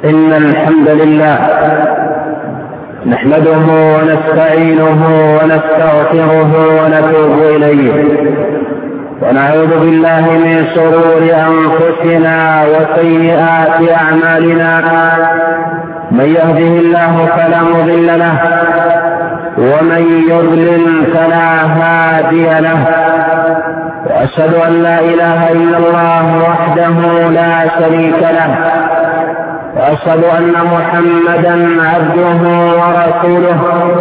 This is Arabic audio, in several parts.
إن الحمد لله نحمده ونستعينه ونستغفره ونتوب إليه، ونعوذ بالله من شرور أنفسنا وسيئات أعمالنا. من يهده الله فلا مضل له، ومن يضلل فلا هادي له. وأشهد أن لا إله إلا الله وحده لا شريك له، وأشهد أن محمدا عبده ورسوله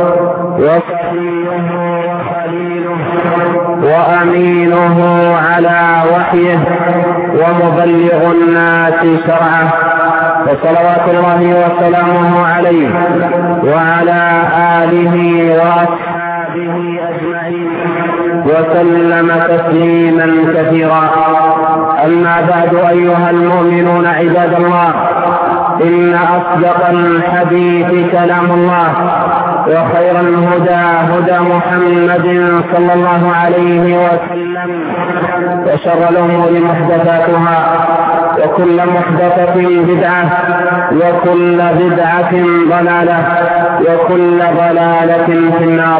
وصفيه وخليله وأمينه على وحيه ومبلغ الناس شرعه، وصلوات الله وسلامه عليه وعلى آله وأصحابه أجمعين وسلم تسليما كثيرا. أما بعد، أيها المؤمنون عباد الله، إن أصدق الحديث كلام الله، وخير الهدى هدى محمد صلى الله عليه وسلم، وشر الأمور محدثاتها، وكل محدثة بدعة، وكل بدعة ضلالة، وكل ضلالة في النار.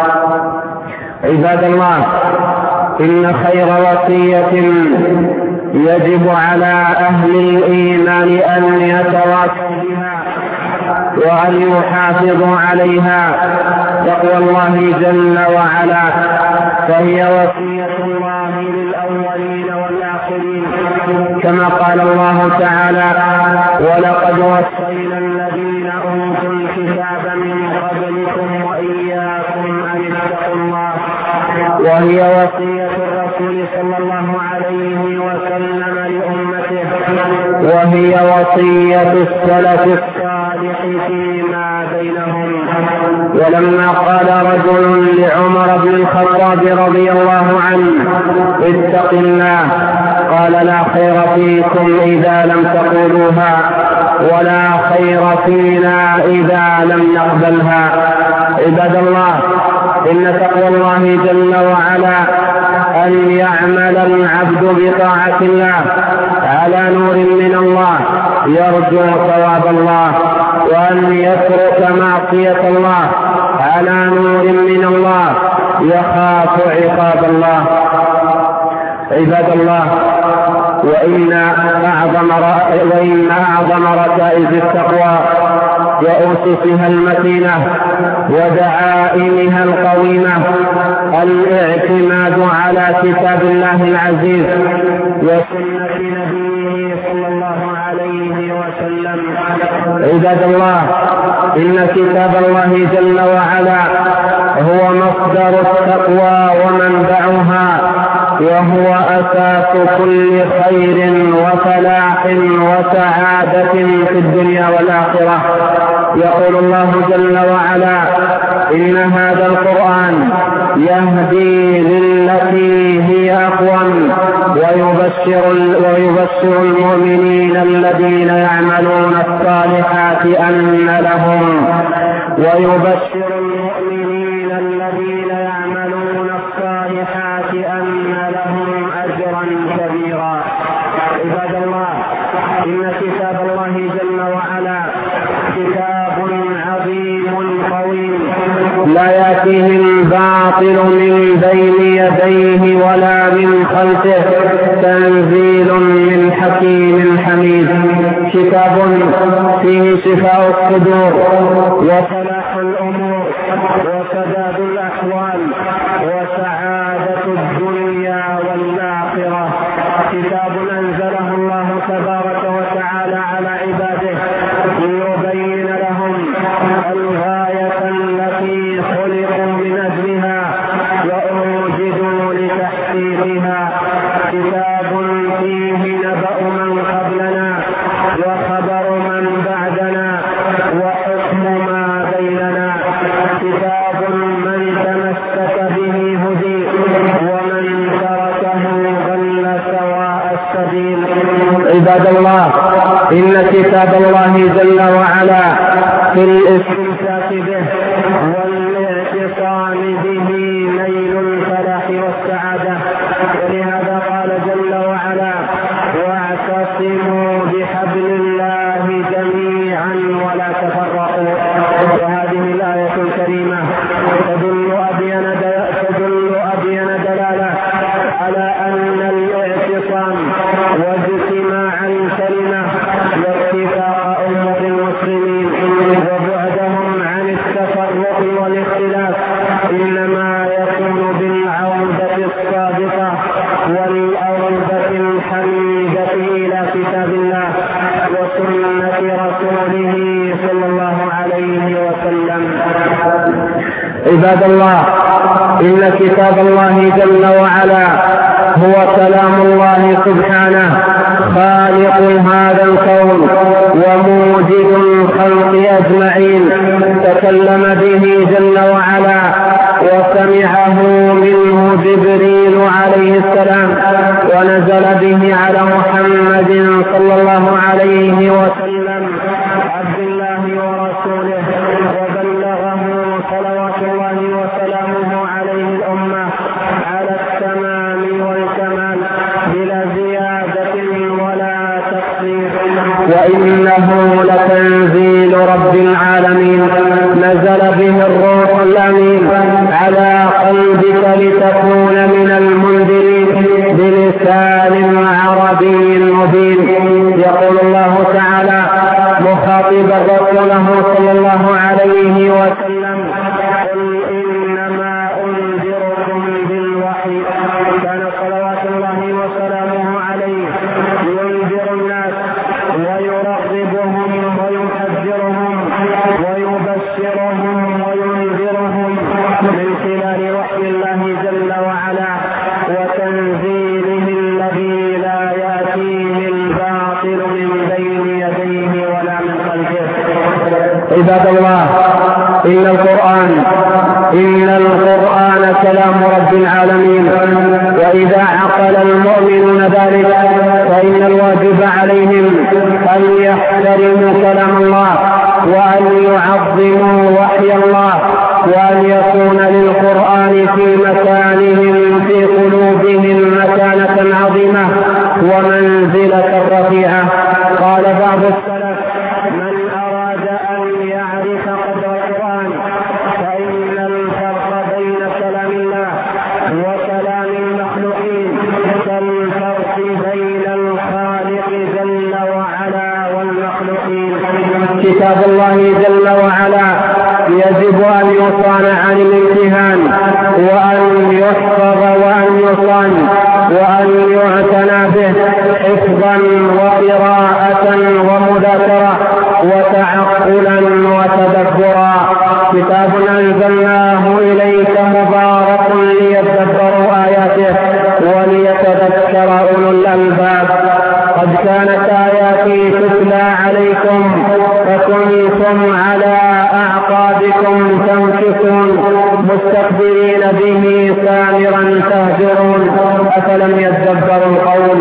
عباد الله، إن خير وصية يجب على أهل الإيمان أن يتواصوا بها وأن يحافظوا عليها تقوى الله جل وعلا، فهي وصية الله للأولين والآخرين، كما قال الله تعالى: ولقد وصينا الذين أوتوا الكتاب من قبلكم وإياكم أن اتقوا الله. وهي وصية الرسول صلى الله عليه وسلم لأمته، وهي وصية السلف الصالح فيما بينهم. ولما قال رجل لعمر بن الخطاب رضي الله عنه: اتق الله، قال: لا خير فيكم إذا لم تقولوها، ولا خير فينا إذا لم نقبلها. عباد الله، إن تقوى الله جل وعلا أن يعمل العبد بطاعة الله على نور من الله يرجو ثواب الله، وأن يترك معصية الله على نور من الله يخاف عقاب الله. عباد الله، وإن أعظم ركائز التقوى وأسسها المتينة ودعائمها القويمة الاعتماد على كتاب الله العزيز وسنة نبيه صلى الله عليه وسلم. عباد الله، إن كتاب الله جل وعلا هو مصدر التقوى ومنبعها، وهو أساس كل خير وفلاح وسعادة في الدنيا والآخرة. يقول الله جل وعلا: إن هذا القرآن يهدي للتي هي أقوم، ويبشر المؤمنين الذين يعملون الصالحات أن لهم أجرا كبيرا. عباد الله، إن كتاب الله جل وعلا كتاب عظيم قويم، لا يأتيه الباطل من بين يديه ولا من خلفه، تنزيل من حكيم حميد. كتاب فيه شفاء الصدور وصلاح الأمور وسداد الأحوال وسعادة الدنيا والآخرة. كتاب أنزله الله تبارك وتعالى على عباده ليبين لهم الغاية التي خلقوا من أجلها وأوجدوا لتحقيقها. كتاب فيه نبأ من قبلنا وخبر من بعدنا وحكم ما بيننا. كتاب من تمسك به هدي، ومن تركه ضل سواء السبيل. عباد الله، إن كتاب الله جل وعلا في الاستمساك به والاعتصام به نيل الفلاح والسعادة. ولهذا قال جل وعلا: واعتصموا بحبل الله جميعا رسوله صلى الله عليه وسلم. عباد الله، إن كتاب الله جل وعلا هو كلام الله سبحانه خالق هذا الكون وموجد الخلق أجمعين، تكلم به جل وعلا وسمعه منه جبريل عليه السلام، ونزل به على محمد صلى الله عليه وسلم عبد الله ورسوله، وبلغه صلوات الله وسلامه عليه الأمة على التمام والكمال بلا زيادة ولا تقصير، وإنه لتنزيل رب العالمين نزل به الروح الأمين على قلبك لتكون من المنذرين بلسان عربي مبين. يقول الله تعالى مخاطبا رسوله صلى الله عليه وسلم: قل إنما أنذركم بالوحي. كان صلوات الله وسلامه عليه ينذر الناس ويرغبهم ويحذرهم ويبشرهم وينذرهم من خلال وحي الله جل وعلا وتنزيله الذي لا يأتيه الباطل من بين يديه ولا من خلفه. عباد الله، إن القرآن كلام رب العالمين، وإذا عقل المؤمنون ذلك فإن الواجب عليهم أن يحترموا كلام الله وأن يعظموا وحي الله، وأن يكون للقرآن في مكانهم في قلوبهم مكانة عظيمة ومنزلة رفيعة. قال بعض السلف: من أراد أن يعرف قدر القرآن فإن الفرق بين كلام الله وكلام المخلوقين كالفرق بين الخالق جل وعلا والمخلوقين. كتاب الله جل وعلا يجب أن يصان عن الامتهان وأن يحفظ وأن يصان وأن يعتنى به حفظا وقراءة ومذاكرة وتعقلا وتدبرا. كتاب أنزلناه إليك مبارك ليتدبروا آياته وليتذكر أولو الألباب. قد كانت آياتي تتلى عليكم فكنتم على أعقابكم تنكصون مستكبرين به سامرا تهجرون، أفلم يتدبروا القول؟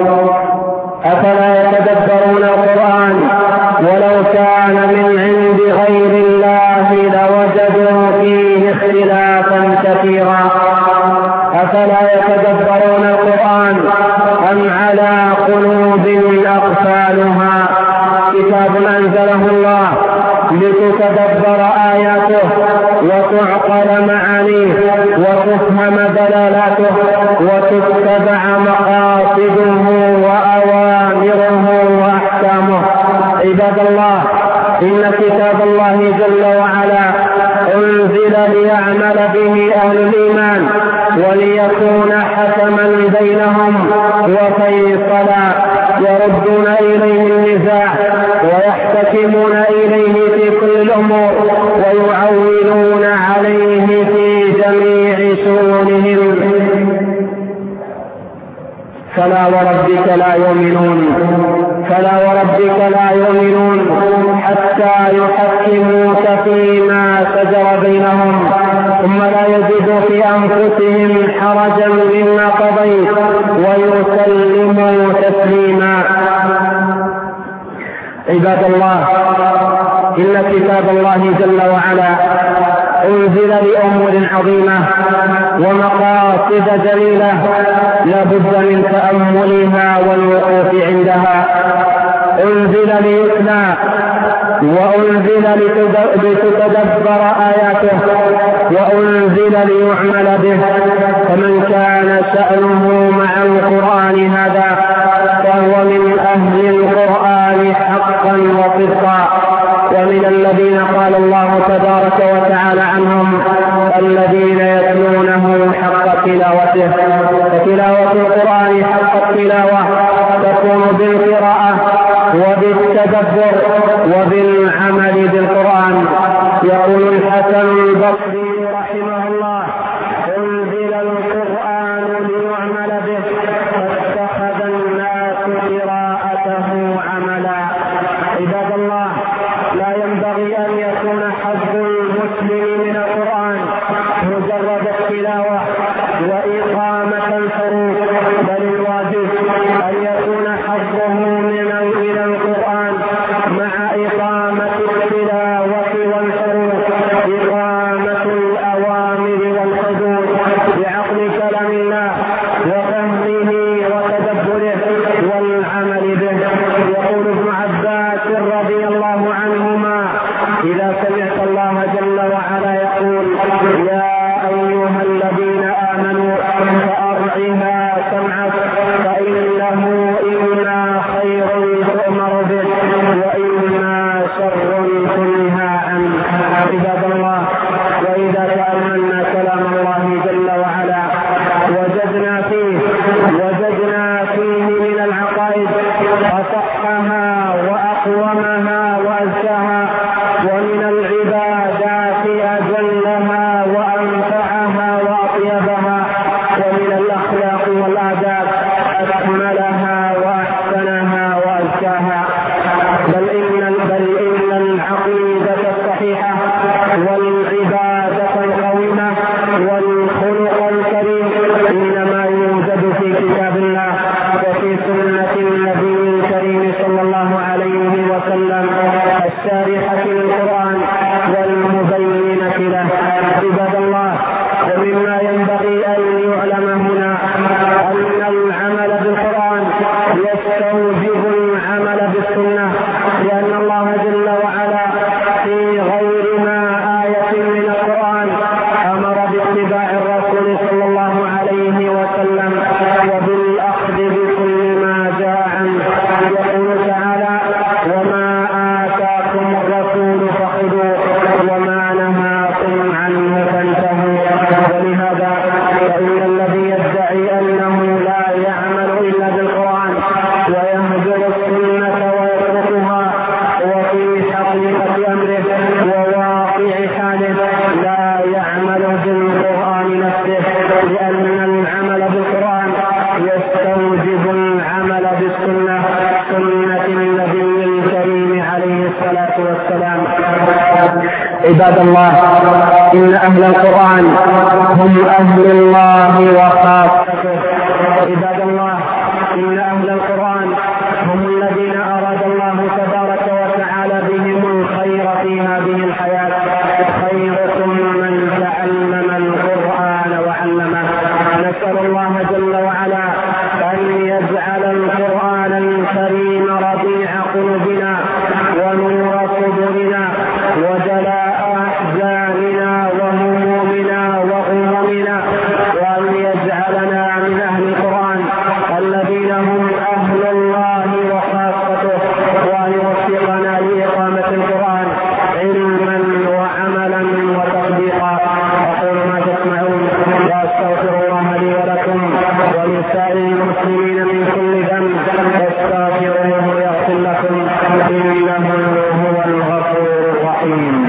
أفلا يتدبرون القرآن؟ ولو كان من عند غير الله لوجدوا فيه اختلافا كثيرا. أفلا يتدبرون القرآن أم على قلوب أقفالها؟ كتاب أنزله الله لتتدبر آياته وتعقل معانيه وتفهم دلالاته وتتبع مقاصده وأوامره وأحكامه. عباد الله، إن كتاب الله جل وعلا أنزل ليعمل به أهل الإيمان وليكون حكما بينهم وفيصلا، يردون إليه النزاع ويحتكمون إليه في كل الأمور ويعولون عليه في جميع شؤونهم. فلا وربك لا يؤمنون حتى يحكموك فيما شجر بينهم ثم لا يجدوا في أنفسهم حرجا مما قضيت ويسلموا تسليما. عباد الله، إن كتاب الله جل وعلا أنزل لأمور عظيمة ومقاصد جليلة لا بد من تأملها والوقوف عندها. أنزل ليتلى وأنزل لتتدبر آياته وأنزل ليعمل به، فمن كان شأنه مع القرآن هذا فهو من أهل القرآن حقا وصدقا، ومن الذين قال الله تبارك وتعالى عنهم: الذين يتلونه حق تلاوته. فتلاوة القرآن حق التلاوة تكون بالقراءة وبالتدبر وبالعمل بالقرآن. يقول الحسن البصري رحمه الله: أنزل القرآن ليعمل به فاتخذ الناس قراءته عملا. عباد الله، لا ينبغي أن يكون حظ المسلم من القرآن مجرد التلاوة وإقامة الحروف، بل الواجب أن يكون حظه من القرآن مع إقامة التلاوة والحروف إقامة الأوامر والحدود بعقل كلام الله وفهمه وتدبره والعمل به. يقول ابن عباس رضي الله عنهما: إذا سمعت الله جل وعلا يقول: يا أيها الذين آمنوا فأرعها سمعك فإنه إما خير تؤمر به وإما شر تنهى عنه. عباد الله، وإذا تأملنا كلام الله جل وعلا وجدنا فيه من العقائد أصحها وأقومها وأزكاها، ومن العبادات أجلها وأنفعها وأطيبها، ومن الأخلاق والآداب أكملها وأحسنها وأزكاها. بل إن العقيدة الصحيحة والعبادة القويمة والخلق الكريم إنما يوجد في كتاب الله وفي سنة النبي الكريم صلى الله عليه وسلم الشارحة للقرآن والمبينة له. عباد الله، ومما ينبغي أن يعلم هنا أن العمل بالقرآن يستوجب العمل بالسنة، لأن الله جل وعلا في غير ما آية من القرآن أمر باتباع الرسول صلى الله عليه وسلم وبالأخذ بكل ما جاء عنه. يقول تعالى: وما آتاكم الرسول فخذوه وما نهاكم عنه فانتهوا. ولهذا فإن الذي يدعي أنه لا يعمل إلا بالقرآن ويهجر السنة ويتركها وفي حقيقة أمره وواقع حاله لا يعمل بالقرآن نفسه، لأن العمل بالقرآن يستوجب العمل بالسنة، سنة النبي الكريم عليه الصلاة والسلام. عباد الله، إن أهل القرآن هم أهل الله وخاصته. عباد الله، إن أهل القرآن هم الذين أراد الله تبارك وتعالى بهم الخير في هذه الحياة. خيركم من تعلم القرآن وعلمه. نسأل الله جل وعلا أن يجعل القرآن الكريم ربيع قلوبنا ونور صدورنا وجلاء أحزاننا وهمومنا وغمومنا، وأن يجعلنا من أهل القرآن الذين هم أهل الله وخاصته، وأن يوفقنا لإقامة القرآن علما وعملا وتطبيقا. أقول ما تسمعون وأستغفر الله لي ولكم ولسائر المسلمين من كل ذنب فاستغفروه يغفر لكم إنه هو الغفور الرحيم.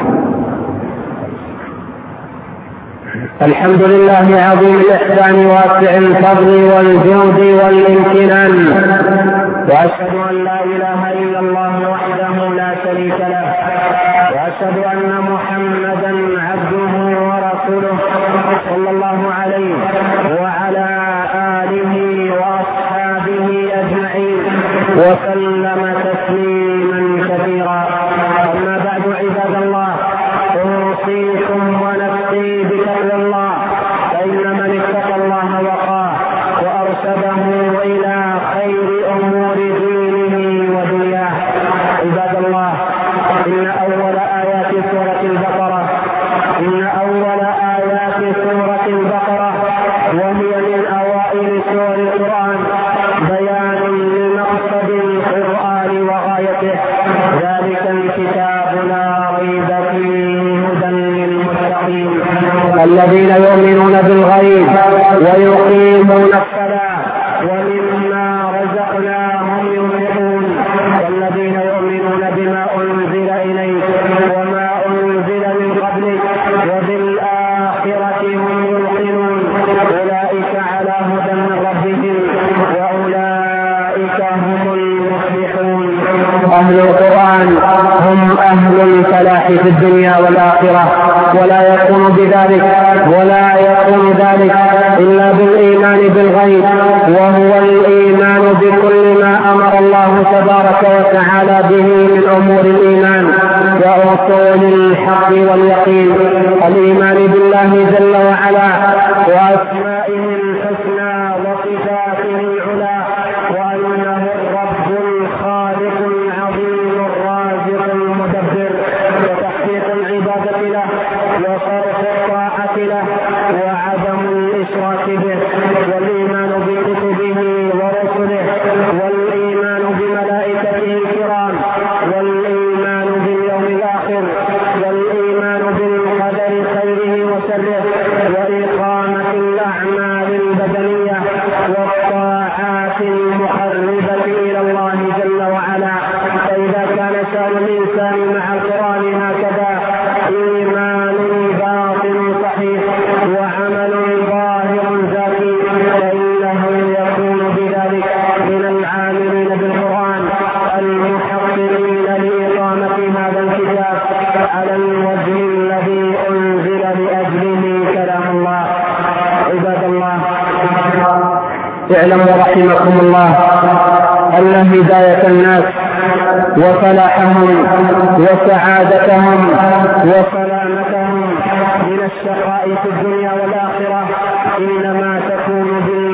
الحمد لله عظيم الإحسان واسع الفضل والجود والامتنان، وأشهد أن لا إله إلا الله وحده لا شريك له، وأشهد أن محمدا عبده ورسوله صلى الله عليه وعلى آله وأصحابه أجمعين وسلم تسليما كثيرا. أما بعد، عباد الله، أوصيكم ونفسي بتقوى الله، فإن من اتقى الله وقاه وأرشده إلى خير أمور دينه ودنياه. عباد الله، إن أول آيات سورة البقرة وهي من أوائل سور القرآن بيان لمقصد القرآن وغايته. ذلك الكتاب لا ريب فيه هدى للمتقين الذين يؤمنون بالغيب ويقيمون الصلاة ومما رزقناهم ينفقون والذين يؤمنون بما أنزل إليك وما أنزل من قبلك وبالآخرة هم يوقنون أولئك على هدى من ربهم وأولئك هم المفلحون. أهل القرآن هم أهل الفلاح في الدنيا والآخرة، ولا يكون ذلك إلا بالإيمان بالغيب، وهو الإيمان بكل ما أمر الله تبارك وتعالى به من أمور الإيمان وأصول الحق واليقين. الإيمان بالله جل وعلا وأسمائه الحسنى وصفاته العلى، وأنه الرب الخالق العظيم الرازق المدبر، وتحقيق العبادة له وصرف الطاعة له وعدم الإشراك به، والإيمان بكتبه ورسله، والإيمان بملائكته الكرام، والإيمان باليوم الآخر، والإيمان بالقدر خيره وشره، وإقامة الأعمال البدنية والطاعات المقربة إلى الله جل وعلا. فإذا كان شأن الإنسان مع القرآن هكذا إيمان باطن صحيح وعمل ظاهر زكي، فإنه يكون بذلك من العاملين بالقرآن المحققين لإقامة هذا الكتاب على الوجه الذي أنزل لأجله كلام الله. عباد الله، اعلموا رحمكم الله أن هداية الناس وفلاحهم وسعادتهم وسلامتهم من الشقاء في الدنيا والآخرة إنما تكون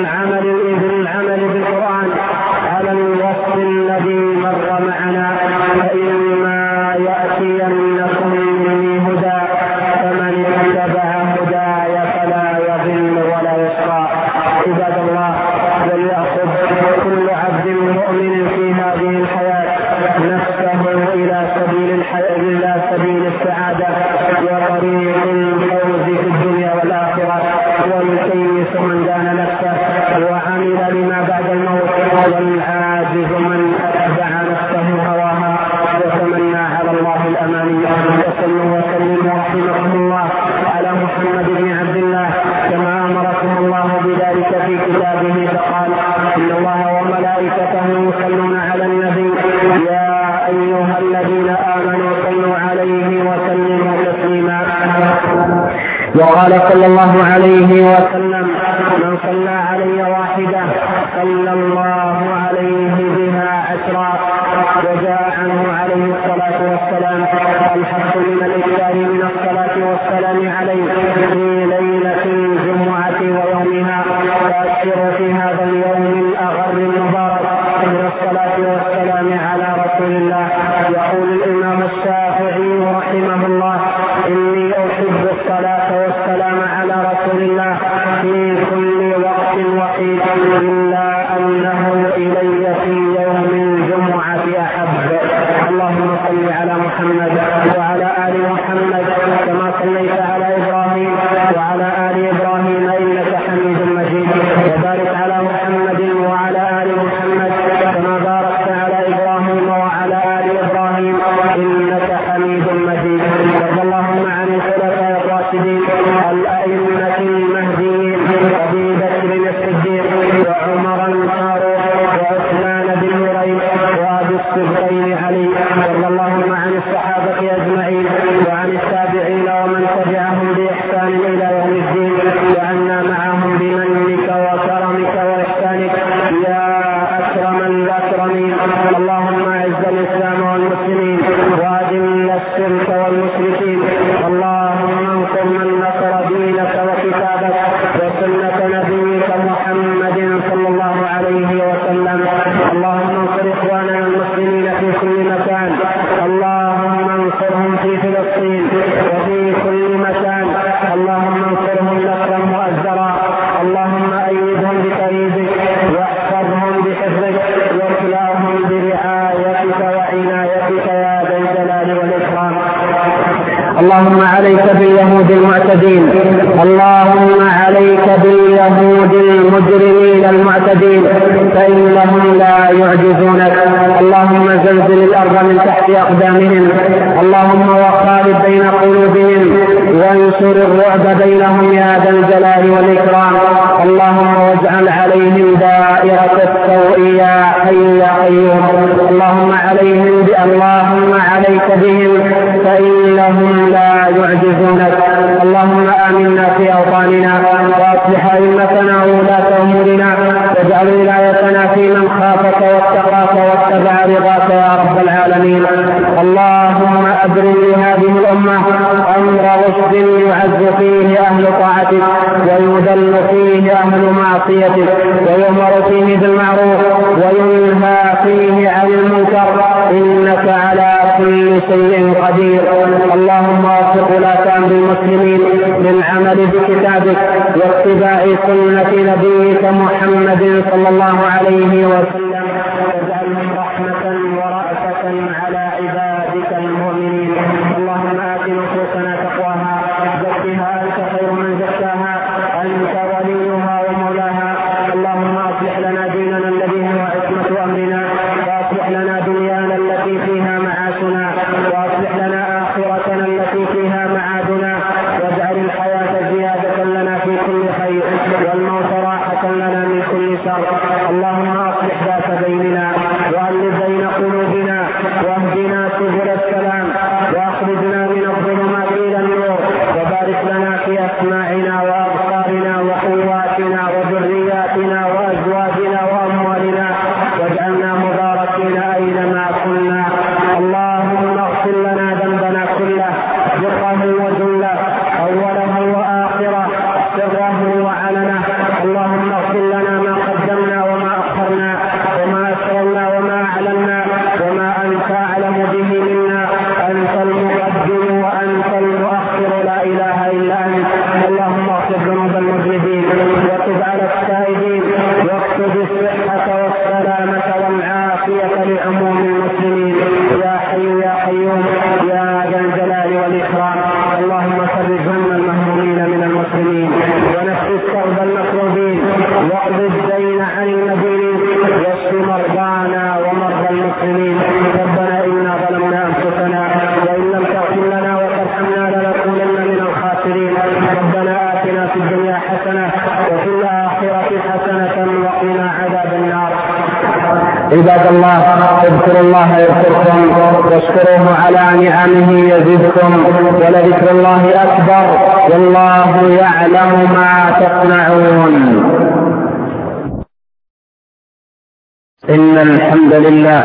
بالعمل بالقرآن على الوصف الذي مر معنا. فإما يأتينكم مني هدى فمن اتبع هداي فلا يضل ولا يشقى. عباد الله، وليأخذ كل عبد مؤمن في هذه الحياة نفسه إلى سبيل السعادة وطريق الفوز في الدنيا والآخرة، والكيس من دان نفسه وعمل لما بعد الموت، والعاجز من أتبع نفسه هواها وتمنى على الله الأماني. وصلوا وسلموا رحمكم الله على محمد بن عبد الله كما أمركم الله بذلك في كتابه، فقال: إن الله وملائكته يصلون على النبي يا أيها الذين آمنوا صلوا عليه وسلموا تسليما. وقال صلى الله عليه وسلم: من صلى علي واحدة صلى الله عليه بها 10. وجاء عنه عليه الصلاة والسلام الحق من الإكثار من الصلاة والسلام عليه في ليلة الجمعة ويومها، وأكثر في هذا اليوم الأغر المبارك من الصلاة والسلام على رسول الله. يقول الإمام الشافعي رحمه الله: إني أحب الصلاة والسلام على رسول الله في كل وقت وحيد، إلا أنه إلي في يوم الجمعة أحب. اللهم صل على محمد وعلى آل محمد كما صليت على إبراهيم وعلى آل إبراهيم إنك حميد مجيد، وبارك على محمد وعلى آل محمد كما باركت على إبراهيم وعلى آل إبراهيم إنك حميد مجيد. وارض اللهم عن الخلفاء الراشدين الأئمة المهديين أبي بكر الصديق وعمر الفاروق وعثمان بن نورين وأبي الصديقين علي. وارض اللهم عن الصحابة أجمعين وعن التابعين ومن تبعهم بإحسان إلى يوم الدين، وعنا معهم بمنك وكرمك وإحسانك يا أكرم الأكرمين. اللهم أعز الإسلام والمسلمين وأذل الشرك والمشركين. اللهم انصر من نصر دينك وكتابك وسنة نبيك محمد صلى الله عليه وسلم. اللهم انصر إخواننا المسلمين في كل مكان، اللهم انصرهم في فلسطين وفي كل مكان، اللهم انصرهم نصرا مؤزرا. اللهم أيدهم بقريبك واحفظهم بحفظك واكلاهم برعايتك وعنايتك يا ذا الجلال والإكرام. اللهم عليك باليهود المعتدين، اللهم عليك باليهود المجرمين المعتدين فإنهم لا يعجزونك. اللهم زلزل الأرض من تحت أقدامهم، اللهم وخالف بين قلوبهم وانشر الرعب بينهم يا ذا الجلال والإكرام. اللهم واجعل عليهم دائرة السوء يا حي يا قيوم. اللهم عليك بهم فإنهم لا يعجزونك. اللهم آمنا في أوطاننا وأصلح أئمتنا وولاة أمورنا واجعل ولايتنا في من خافك واتقاك واتبع رضاك يا رب العالمين. اللهم أبرم لهذه الأمة أمر رشد يعز فيه أهل طاعتك ويذل فيه أهل معصيتك ويؤمر فيه بالمعروف وينهى فيه عن المنكر إنك على كل شيء قدير. اللهم وفق ولاة أمر المسلمين للعمل بكتابك واتباع سنة نبيك محمد صلى الله عليه وسلم واجعلهم رحمة ورأفة على عبادك المؤمنين. اللهم آت نفوسنا تقواها زكها أنت خير من زكاها أنت وليها ومولاها. اللهم أصلح لنا ديننا الذي هو عصمة أمرنا وأصلح لنا دنيانا التي فيها معاشنا وأصلح لنا آخرتنا التي فيها معادنا واجعل الحياة زيادة لنا في كل خير والموت راحة لنا من كل شر. اللهم أصلح ذات بيننا وألف بين قلوبنا واهدنا سبل السلام وأخرجنا من الظلمات إلى النور وبارك لنا في أسماعنا وأبصارنا وقواتنا وذرياتنا وأزواجنا وأموالنا واجعلنا مباركين أينما كنا. اللهم اغفر لنا ذنبنا كله دقه وجله أوله وآخره سره وعلنه. اللهم اغفر لنا ما قدمنا وما أخرنا وما أسررنا وما أعلنا وما أنت أعلم به منا. أنت المقدم وأنت المؤخر لا إله إلا أنت. اللهم اغفر ذنوب المذنبين وتب على التائبين واكتب الصحة والسلامة والعافية لعموم المسلمين يا حي يا قيوم يا ذا الجلال والإكرام. اللهم فرج هم المهمومين من المسلمين ونفس كرب المكروبين واقض الدين عن المدينين واشف مرضانا ومرضى المسلمين. ربنا إنا ظلمنا أنفسنا وإن لم تغفر لنا وترحمنا لنكونن من الخاسرين. ربنا آتنا في الدنيا حسنة وفي الآخرة حسنة وقنا عذاب النار. عباد الله اذكروا الله يذكركم واشكروه على نعمه يزدكم ولذكر الله أكبر والله يعلم ما تصنعون. إن الحمد لله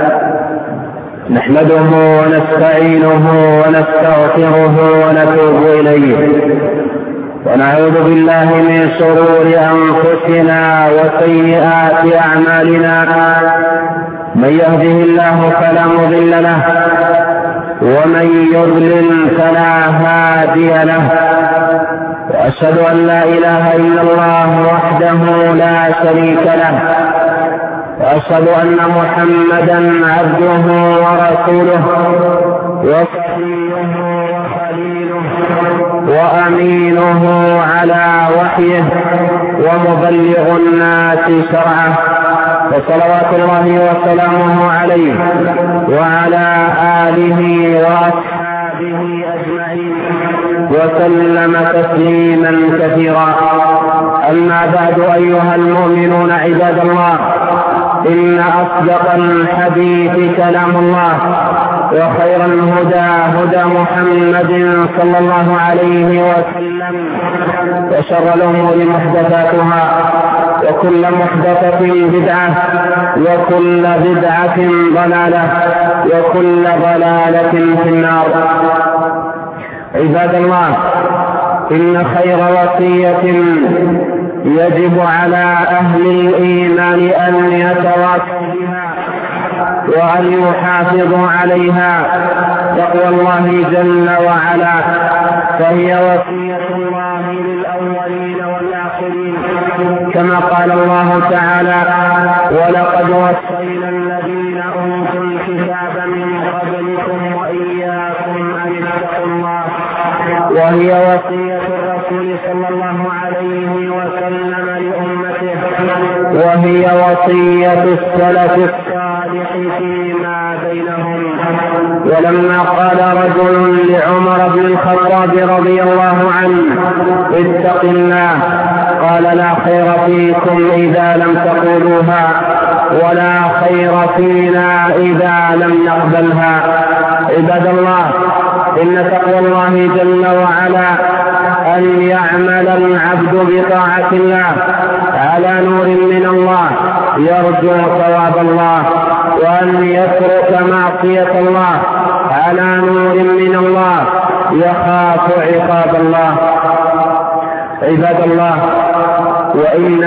نحمده ونستعينه ونستغفره ونتوب إليه ونعوذ بالله من شرور أنفسنا وسيئات أعمالنا. من يهده الله فلا مضل له ومن يضلل فلا هادي له. وأشهد أن لا إله إلا الله وحده لا شريك له وأشهد أن محمدا عبده ورسوله وصفيه وخليله وأمينه على وحيه ومبلغ الناس شرعه. وصلوات الله وسلامه عليه وعلى آله وأصحابه أجمعين وسلم تسليما كثيرا. أما بعد أيها المؤمنون عباد الله إن أصدق الحديث كلام الله وخير الهدى هدى محمد صلى الله عليه وسلم وشر الأمور محدثاتها وكل محدثة بدعة وكل بدعة ضلالة وكل ضلالة في النار. عباد الله إن خير وصية يجب على أهل الإيمان أن يتواصوا بها وأن يحافظوا عليها تقوى الله جل وعلا، فهي وصية الله للأولين والآخرين كما قال الله تعالى: ولقد وصينا الذين أوتوا الكتاب من قبلكم وإياكم أن اتقوا الله ووصية الرسول صلى الله عليه وسلم لأمته، وهي وصية السلف الصالح فيما بينهم. ولما قال رجل لعمر بن الخطاب رضي الله عنه اتق الله، قال لا خير فيكم إذا لم تقولوها، ولا خير فينا إذا لم نقبلها. عباد الله، إن تقوى الله جل وعلا أن يعمل العبد بطاعة الله على نور من الله يرجو ثواب الله، وأن يترك معصية الله على نور من الله يخاف عقاب الله. عباد الله، وإن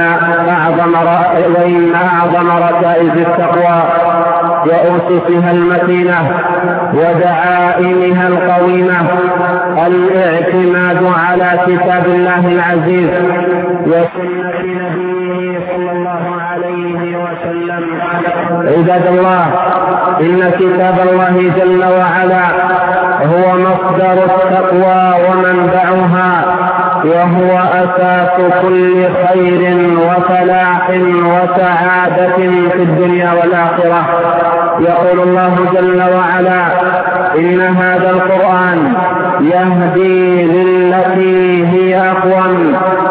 أعظم ركائز التقوى وأسسها المتينة ودعائمها القويمة الاعتماد على كتاب الله العزيز وسنة نبيه صلى الله عليه وسلم. عباد الله، إن كتاب الله جل وعلا هو مصدر التقوى ومنبعها، وهو أساس كل خير وفلاح وسعادة في الدنيا والآخرة. يقول الله جل وعلا: إن هذا القرآن يهدي للتي هي أقوم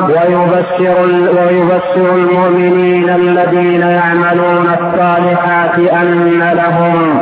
ويبشر المؤمنين الذين يعملون الصالحات أن لهم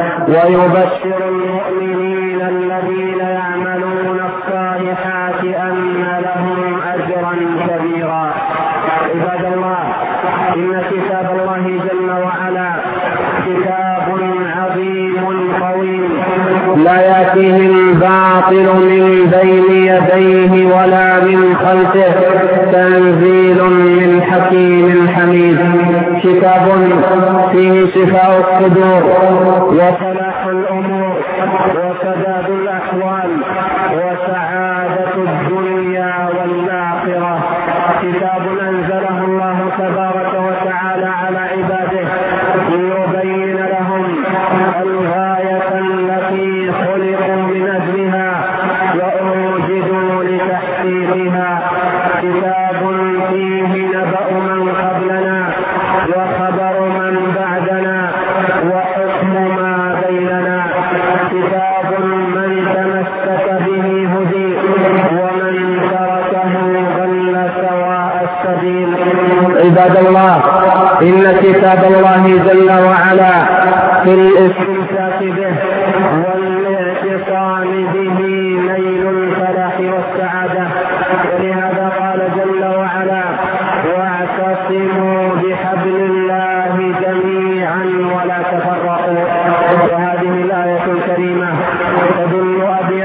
أجرا كبيرا. عباد الله، إن كتاب الله جل وعلا كتاب عظيم قويم لا يأتيه الباطل من بين يديه ولا من خلفه، تنزيل من حكيم حميد. كتاب فيه شفاء الصدور وصلاح الأمور وسداد الأحوال وسعادة الدنيا والآخرة. كتاب أنزله الله تبارك وتعالى على عباده ليبين لهم الغاية التي خلقوا من أجلها وأوجدوا لتحقيقها. كتاب فيه نبأ من قبلنا وخبر من بعدنا وحكم ما بيننا. كتاب من تمسك به هدي ومن تركه ضل سواء السبيل. عباد الله، إن كتاب الله جل وعلا في الاستمساك به والاعتصام به نيل الفلاح والسعادة. ولهذا قال جل وعلا: واعتصموا بحبل الله جميعا ولا تفرقوا. وهذه الآية الكريمة تدل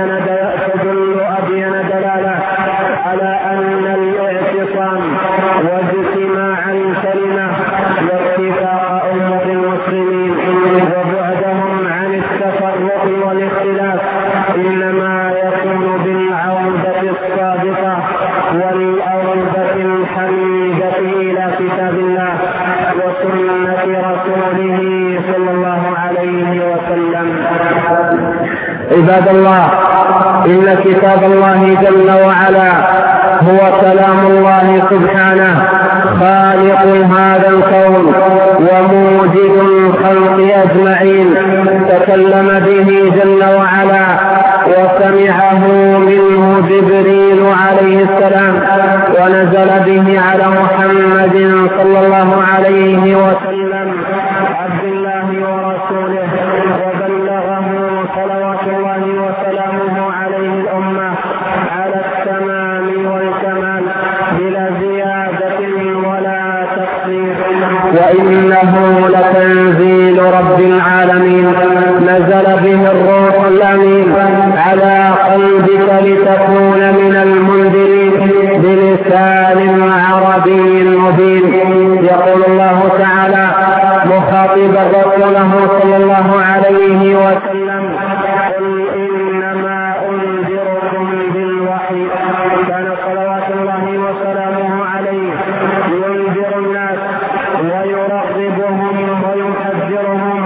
أبين دلالة على أن الاعتصام واجتماع الكلمة واتفاق أمة المسلمين وبعدهم عن التفرق والاختلاف إنما يكون بالعودة الصادقة والعودة الحميدة إلى كتاب الله وسنة رسوله صلى الله عليه وسلم. عباد الله، إن كتاب الله جل وعلا هو كلام الله سبحانه خالق هذا الكون وموجد الخلق أجمعين، تكلم به جل وعلا وسمعه منه جبريل عليه السلام، ونزل به على محمد صلى الله عليه وسلم عبد الله ورسوله، وبلغه صلوات الله وسلامه عليه الأمة على التمام والكمال بلا زيادة ولا تقصير. وإنه لتنزيل رب العالمين نزل به الروح الأمين على قلبك لتكون من المنذرين بلسان عربي مبين. يقول الله تعالى مخاطبا رسوله صلى الله عليه وسلم: قل إنما أنذركم بالوحي. كان صلوات الله وسلامه عليه ينذر الناس ويرغبهم ويحذرهم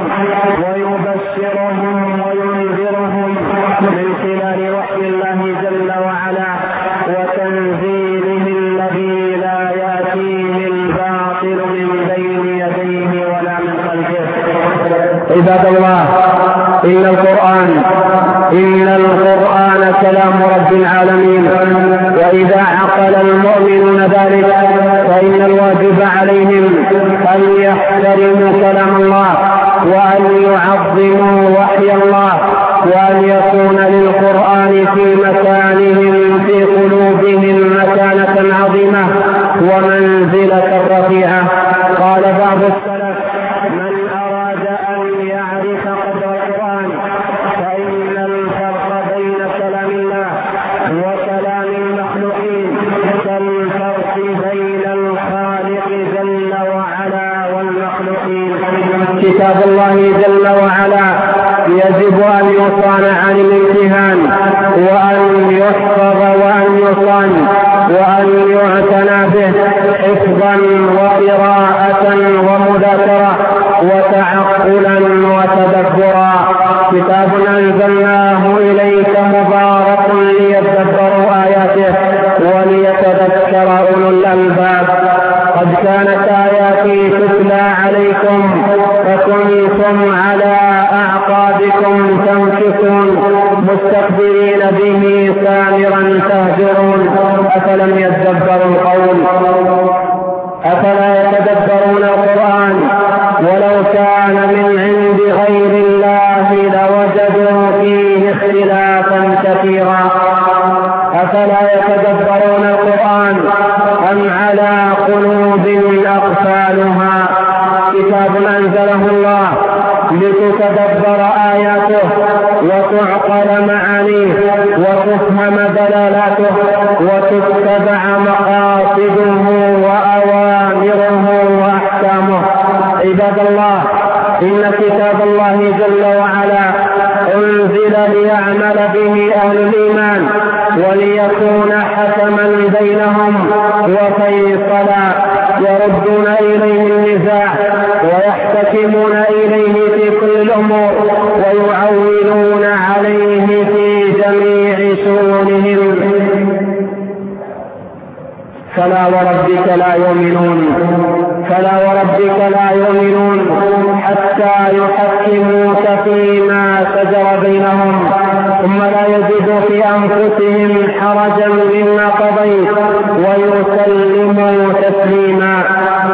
ويبشرهم وينذرهم من خلال وحي الله جل وعلا إن القرآن كلام رب العالمين. وإذا عقل المؤمنون ذلك فإن الواجب عليهم أن يحترموا كلام الله وأن يعظموا وحي الله وأن يكون للقرآن في مكانهم في قلوبهم مكانة عظيمة ومنزلة رفيعة. قال بعض السلف من أراد أن يعرف قدر القرآن فإن الفرق بين كلام الله وكلام المخلوقين كالفرق بين الخالق جل وعلا والمخلوقين. كتاب الله جل وعلا يجب أن يصان عن الامتهان وأن يحفظ وأن يصان وأن يعتنى به حفظا وقراءة ومذاكرة وتعقلا وتدبرا. كتاب أنزلناه إليك مبارك ليتدبروا آياته وليتذكر أولو الألباب. قد كانت آياتي تتلى عليكم فكنتم على أعقابكم تنكصون مستكبرين به سامرا تهجرون أفلم يتدبروا القول أفلا يتدبرون القرآن ولو كان من عند غير الله لوجدوا فيه اختلافا كثيرا. أفلا يتدبرون القرآن أم على قلوب أقفالها. كتاب أنزله الله لتتدبر آياته وتعقل معانيه وتفهم دلالاته وتتبع مقاصده وأوامره وأحكامه. عباد الله إن كتاب الله جل وعلا أنزل ليعمل به أهل الإيمان وليكون حكما بينهم وفيصلا يردون إليه النزاع ويحتكمون إليه في كل الأمور ويعولون عليه في جميع شؤونهم. فلا وربك لا يؤمنون حتى يحكموك فيما شجر بينهم ثم لا يجدوا في أنفسهم حرجا مما قضيت ويسلموا تسليما.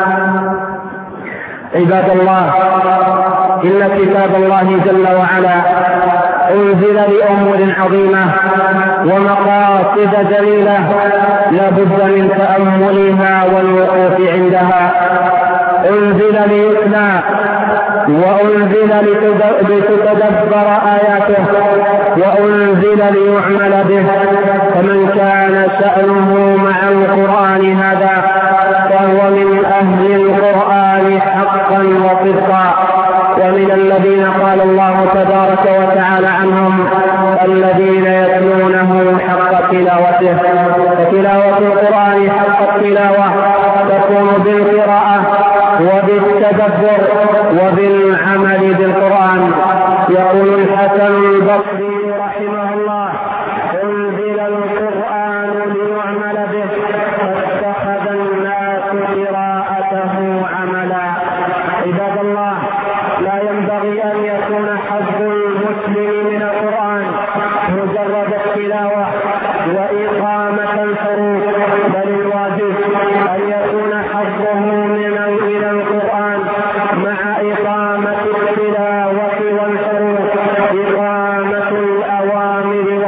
عباد الله إن كتاب الله جل وعلا أنزل لأمور عظيمة ومقاصد جليلة لا بد من تأملها والوقوف عندها. أنزل ليتلى وأنزل لتتدبر آياته وأنزل ليعمل به. فمن كان شأنه مع القرآن هذا فهو من أهل القرآن حقا وصدقا. ومن الذين قال الله تبارك وتعالى عنهم الذين يتلونه حق تلاوته. فتلاوة القرآن حق التلاوة تكون بالقراءة وبالتدبر وبالعمل بالقرآن. يقول الحسن البصري رحمه الله أنزل القرآن ليعمل به فاتخذ الناس قراءته عملا. عباد الله لا ينبغي أن يكون حظ المسلم من القرآن مجرد التلاوة وإقامة الحروف، بل الواجب أن يكون حظه من القرآن مع إقامة التلاوة والحروف إقامة الأوامر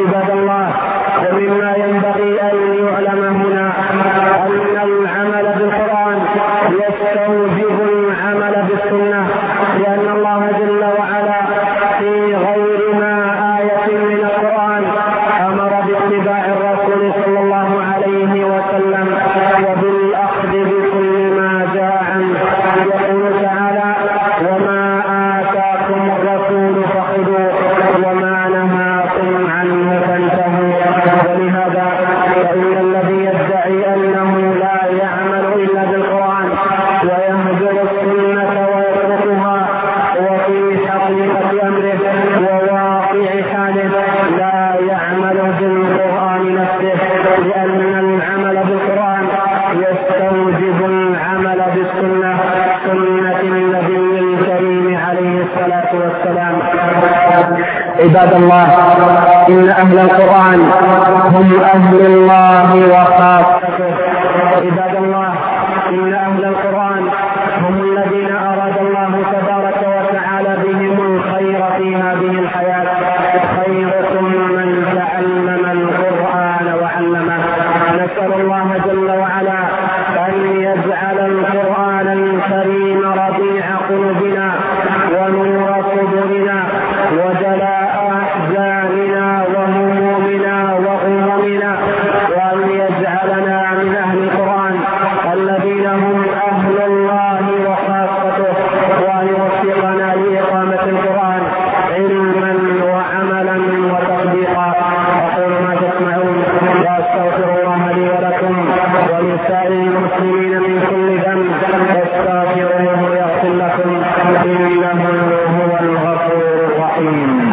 عباد الله، ومما ينبغي أن يعلم هنا أن العمل بالقرآن يستوجب العمل بالسنة، لأن الله جل وعلا في غير ما آية من القرآن أمر باتباع الرسول صلى الله عليه وسلم وبالأخذ بكل ما جاء عنه. يقول تعالى: وما آتاكم الرسول فخذوه وما نهاكم عنه فانتهوا. ولهذا فإن الذي يدعي أنه لا يعمل إلا بالقرآن ويهجر السنة ويتركها وفي حقيقة أمره وواقع حاله لا يعمل بالقرآن نفسه، لأن العمل بالقرآن يستوجب العمل بالسنة، سنة النبي الكريم عليه الصلاة والسلام. عباد الله، إن أهل القرآن هم أهل الله وخاصته. عباد الله، إن أهل القرآن هم الذين أراد الله تبارك وتعالى بهم الخير في هذه الحياة. خيركم من تعلم القرآن وعلمه. نسأل الله جل وعلا أن يجعل القرآن الكريم ربيع قلوبنا ونور صدورنا وجلاء أحزاننا وهمومنا وغمومنا، وأن يجعلنا من أهل القرآن الذين هم أهل الله وخاصته، وأن يوفقنا لإقامة القرآن علما وعملا وتطبيقا. أقول ما تسمعون وأستغفر الله لي ولكم ولسائر المسلمين من كل ذنب فاستغفروه يغفر لكم إنه هو الغفور الرحيم.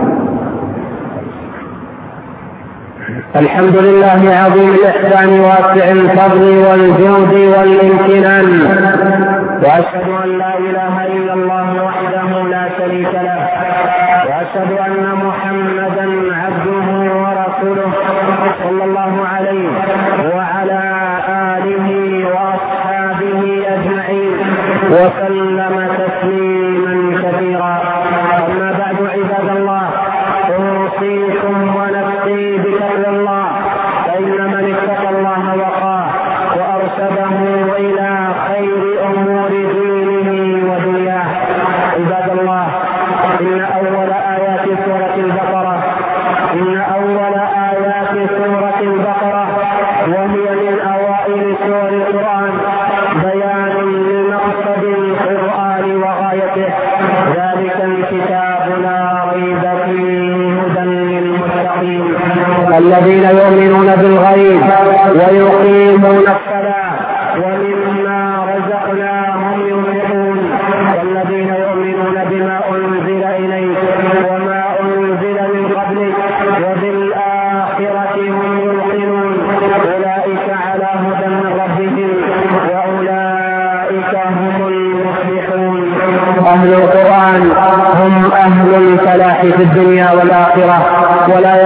الحمد لله عظيم الإحسان واسع الفضل والجود والامتنان، وأشهد أن لا إله إلا الله وحده لا شريك له، وأشهد أن محمدا عبده ورسوله صلى الله عليه وعلى آله وأصحابه أجمعين وسلم تسليما كثيرا. أما بعد عباد الله، أوصيكم ونفسي بتقوى الله، فإن من اتقى الله وقاه وأرشده إلى خير أمور دينه ودنياه. عباد الله، إن أول آيات سورة البقرة وهي من أوائل سور القرآن بيان لمقصد القرآن وغايته، ذلك الكتاب لا ريب فيه هدى للمتقين الذين يؤمنون بالغيب ويقيمون الصلاة ومما رزقناهم ينفقون، والذين يؤمنون بما أنزل إليك وما أنزل من قبلك وبالآخرة هم يوقنون، أولئك على هدى من ربهم وأولئك هم المفلحون. أهل القرآن هم أهل الفلاح في الدنيا والآخرة، ولا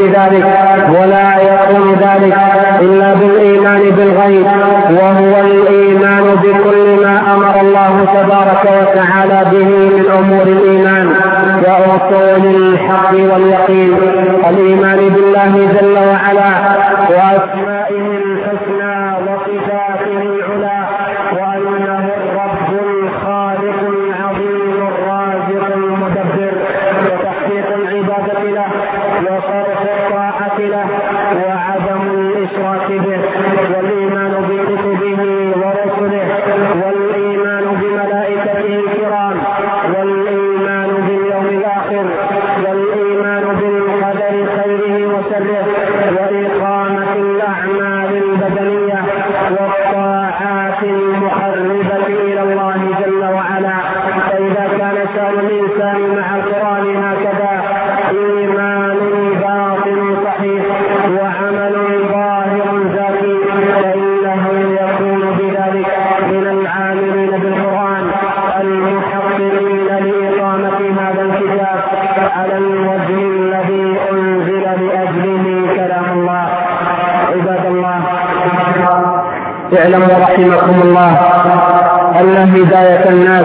يكون ذلك إلا بالإيمان بالغيب، وهو الإيمان بكل ما أمر الله تبارك وتعالى به من أمور الإيمان وأصول الحق واليقين. الإيمان بالله جل وعلا وأسمائه الحسنى وصفاته العلى، وأنه الرب الخالق العظيم الرازق المدبر، وتحقيق العبادة له وصرف الطاعة له وعدم الإشراك به، والإيمان بكتبه ورسله، والإيمان بملائكته الكرام، والإيمان باليوم الآخر، والإيمان بالقدر خيره وشره، وإقامة الأعمال البدنية والطاعات المقربة إلى الله جل وعلا. فإذا كان شأن الإنسان مع القرآن هكذا، إيمان باطن صحيح وعمل ظاهر زكي، فإنه يكون بذلك من العاملين بالقرآن المحققين لإقامة هذا الكتاب على الوجه الذي أنزل لأجله كلام الله. عباد الله، اعلموا رحمكم الله أن هداية الناس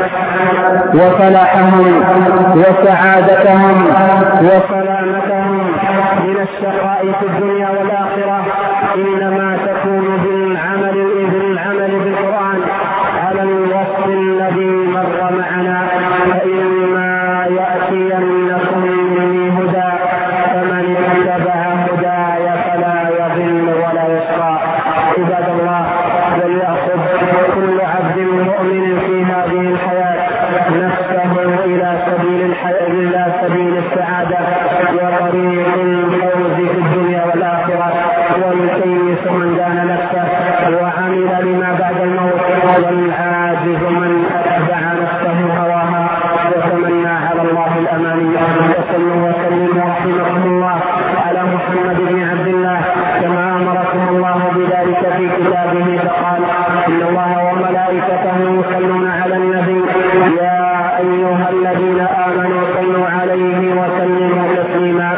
وفلاحهم وسعادتهم وسلامتهم من الشقاء في الدنيا والآخرة إنما تكون بالعمل بالقرآن على الوصف الذي مر معنا. فإما يأتينكم مني هدى فمن اتبع هداي فلا يضل ولا يشقى. عباد الله، وليأخذ كل عبد مؤمن في هذه الحياة نفسه إلى سبيل السعادة وطريق الفوز في الدنيا والآخرة، والكيس من دان نفسه وعمل لما بعد الموت، والعاجز من أتبع نفسه هواها وتمنى على الله الأماني. وصلوا وسلموا رحمكم الله على محمد بن عبد الله كما أمركم الله بذلك في كتابه فقال: إن الله وملائكته يصلون على النبي يا أيها الذين آمنوا صلوا عليه وسلموا تسليما.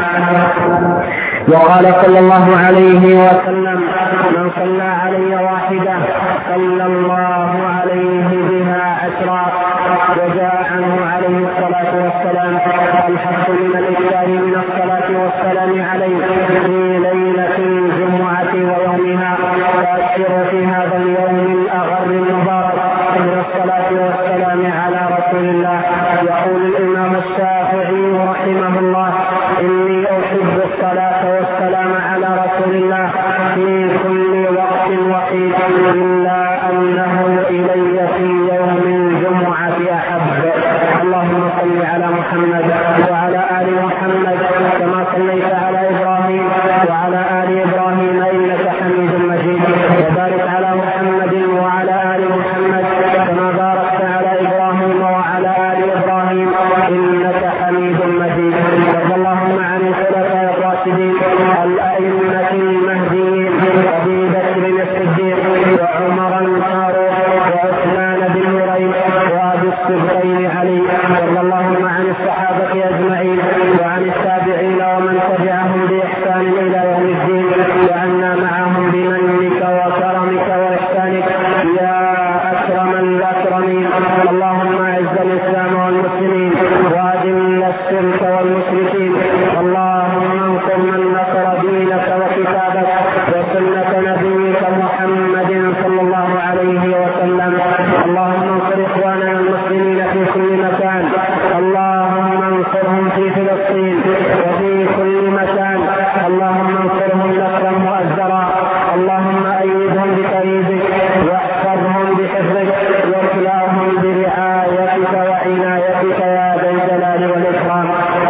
وقال صلى الله عليه وسلم: من صلى علي واحدة صلى الله عليه بها 10. وجاء عنه عليه الصلاة والسلام: الحق من الإكثار من الصلاة والسلام عليه في ليلة الجمعة ويومها، فأكثروا في هذا اليوم الأغر المبارك من الصلاة والسلام على رسول الله. يقول الإمام الشافعي رحمه الله: إني أحب الصلاة والسلام على رسول الله في كل وقت وحيد، إلا أنه إلي في يوم الجمعة أحب. اللهم صل على محمد وعلى آل محمد كما صليت على إبراهيم وعلى آل إبراهيم إنك حميد مجيد، وبارك على محمد وعلى آل محمد كما باركت على إبراهيم وعلى آل إبراهيم إنك حميد مجيد. وارض اللهم عن الخلفاء الراشدين الأئمة المهديين أبي بكر الصديق وعمر الفاروق وعثمان بن نورين وأبي الصديقين علي. وارض اللهم عن الصحابة أجمعين وعن التابعين ومن تبعهم بإحسان إلى يوم الدين، وعنا معهم بمنك وكرمك وإحسانك يا أكرم الأكرمين. اللهم أعز الإسلام والمسلمين وأذل الشرك والمشركين. اللهم انصر من نصر دينك وكتابك وسنة نبيك محمد صلى الله عليه وسلم. اللهم انصر إخواننا المسلمين في كل مكان، اللهم انصرهم في فلسطين وفي كل مكان، اللهم انصرهم نصرا مؤزرا. اللهم أيدهم بتأييدك واحفظهم بحفظك واكلاهم برعايتك وعنايتك يا ذا الجلال والإكرام.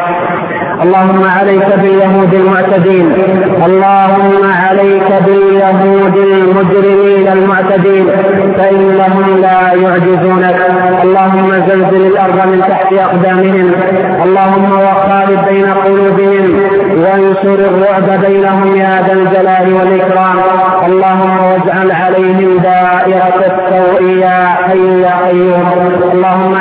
اللهم عليك باليهود المعتدين، اللهم عليك باليهود المجرمين المعتدين فإنهم لا يعجزونك. اللهم زلزل الأرض من تحت أقدامهم، اللهم وخالف بين قلوبهم وانشر الرعب بينهم يا ذا الجلال والإكرام. اللهم واجعل عليهم دائرة السوء يا حي يا قيوم. اللهم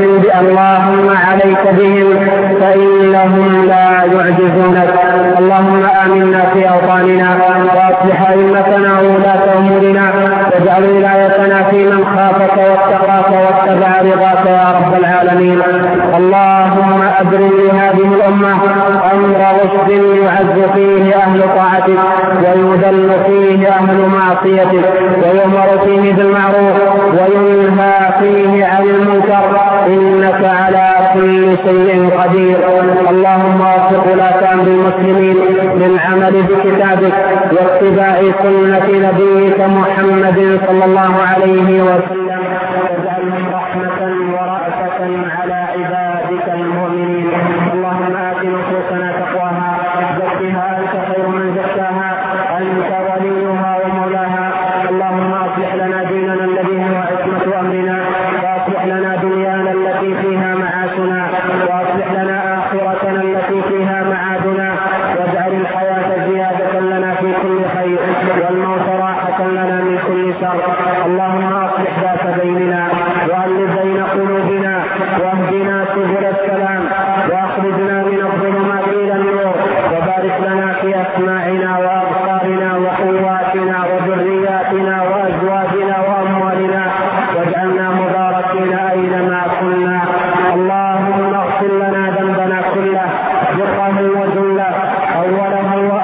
عليك بهم فإنهم لا يعجزونك. اللهم آمنا في أوطاننا وأصلح أئمتنا وولاة أمورنا، واجعل ولايتنا في من خافك واتقاك واتبع رضاك يا رب العالمين. اللهم أبرم لهذه الأمة أمر رشد يعز فيه أهل طاعتك ويذل فيه أهل معصيتك، ويؤمر فيه بالمعروف وينهى فيه عن المنكر، إنك على كل شيء قدير. اللهم وفق ولاة أمر المسلمين للعمل بكتابك واتباع سنة نبيك محمد صلى الله عليه وسلم، واجعلهم رحمة ورأفة على عبادك المؤمنين. اللهم آت نفوسنا تقواها، زكها أنت خير من زكاها، أنت وليها ومولاها. اللهم أصلح لنا ديننا الذي هو عصمة أمرنا، وأصلح لنا دنيانا التي فيها معاشنا، وأصلح لنا آخرتنا التي فيها معادنا، واجعل الحياة زيادة لنا في كل خير والموت راحة لنا من كل شر. اللهم أصلح ذات بيننا وألف بين قلوبنا واهدنا سبل السلام وأخرجنا من الظلمات إلى النور، وبارك لنا في أسماعنا وأبصارنا وقواتنا وذرياتنا وأزواجنا وأموالنا، واجعلنا مباركين أينما كنا. اللهم اغفر لنا ذنبنا كله دقه وجله أوله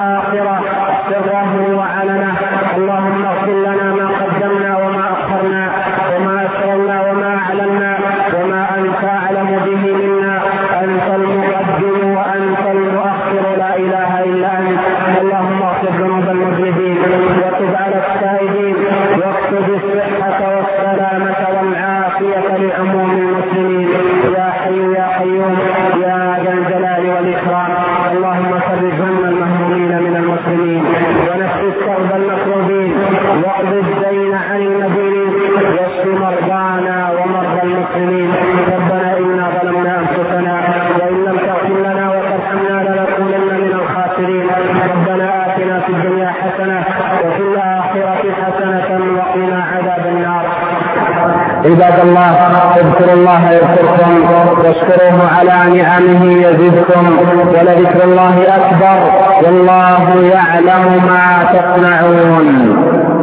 اللهم اغفر ذنوب المذنبين وتب على التائبين واكتب الصحة والسلامة والعافية لعموم المسلمين يا حي يا قيوم يا ذا الجلال والإكرام. اللهم فرج هم المهمومين من المسلمين ونفس كرب المكروبين واقض الدين عن المدينين واشف مرضانا ومرضى المسلمين. ربنا إنا ظلمنا أنفسنا وإن لم تغفر لنا وترحمنا لنكونن من الخاسرين. ربنا آتنا في الدنيا حسنة وفي الآخرة حسنة وقنا عذاب النار. عباد الله اذكروا الله يذكركم واشكروه على نعمه يزدكم ولذكر الله أكبر والله يعلم ما تصنعون.